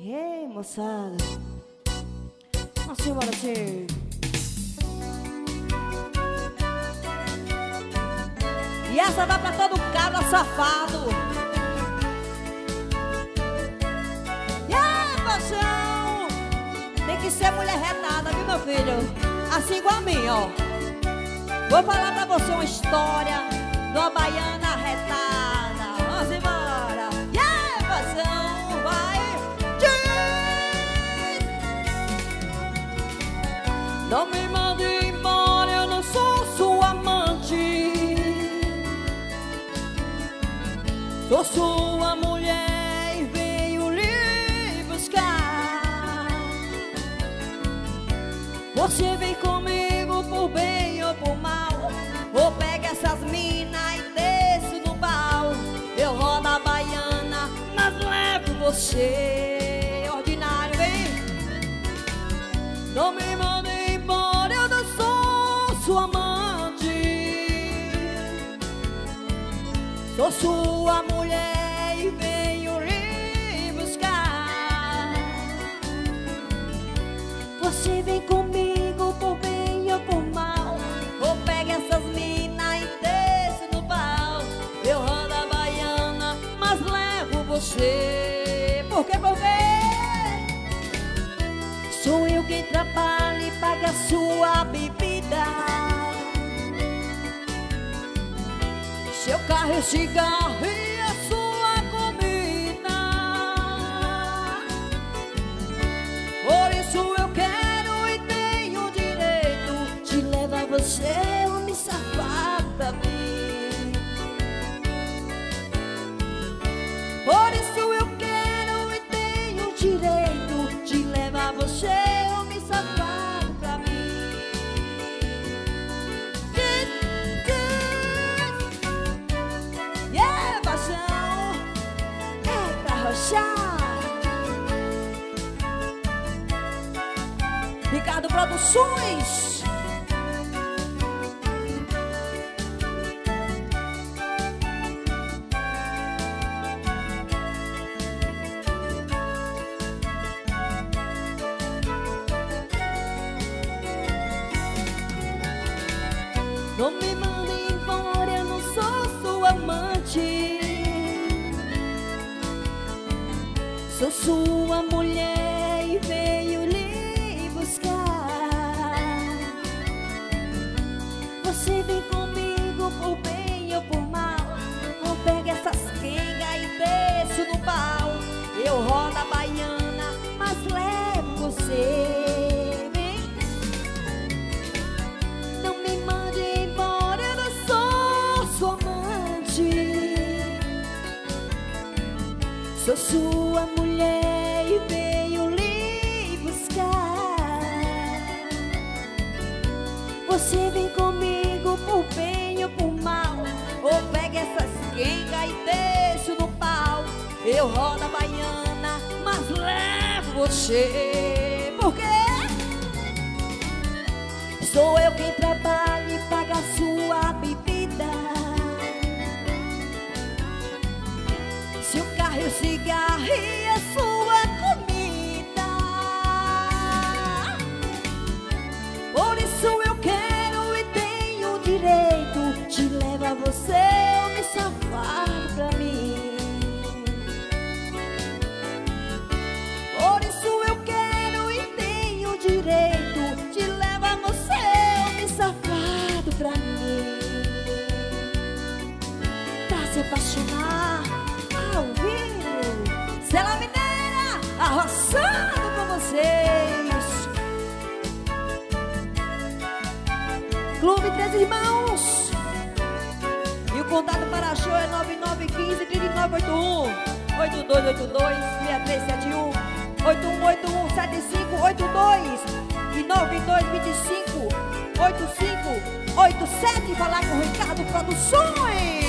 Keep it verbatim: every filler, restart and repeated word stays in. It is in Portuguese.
E aí, moçada? Vamos embora assim. E essa vai pra todo cabra safado. E aí, paixão? Tem que ser mulher retada, viu, meu filho? Assim igual a mim, ó. Vou falar pra você uma história de uma baiana retada. Vamos embora. E aí, paixão? Vai. Não me mande embora, eu não sou sua amante. Sou sua mulher e venho lhe buscar. Você vem comigo por bem ou por mal, ou pega essas minas e desço no pau. Eu rodo a baiana, mas levo você. Ordinário, vem. Não me mande embora, eu não sou sua amante. Sou sua mulher e venho lhe buscar. Você vem comigo por bem ou por mal, ou pega essas minas e desce no pau. Eu rodo a baiana, mas levo você. Por quê, por quê? Sou eu quem trabalha e paga a sua bebida, seu carro e cigarro e a sua comida. Por isso eu quero e tenho direito de levar você ou me safar pra mim. Por isso eu quero e tenho direito de levar você ou me safar pra mim. Yeah, paixão, é pra rochar. Ricardo Produções. Não me mande embora, eu não sou sua amante. Sou sua mulher e venho lhe buscar. Você vem comigo por bem ou por mal, ou pega essas quengas e desço no pau. Eu rodo a baiana, mas levo você. Sou sua mulher e venho lhe buscar. Você vem comigo por bem ou por mal, ou pega essas quengas e desço no pau. Eu rodo a baiana, mas levo você. Por quê? Sou eu quem trabalha e paga a sua bebida, seu carro e o cigarro e a sua comida. Por isso eu quero e tenho direito de levar você ou me safar pra mim. Por isso eu quero e tenho direito de levar você ou me safar pra mim. Pra se apaixonar ao vivo, Cela Mineira, arroçando com vocês. Clube Três Irmãos. E o contato para show é nove nove um cinco, três nove oito um, oito dois oito dois, seis três sete um, oito um oito um, sete cinco oito dois e nove dois dois cinco, oito cinco oito sete. Falar com o Ricardo Produções.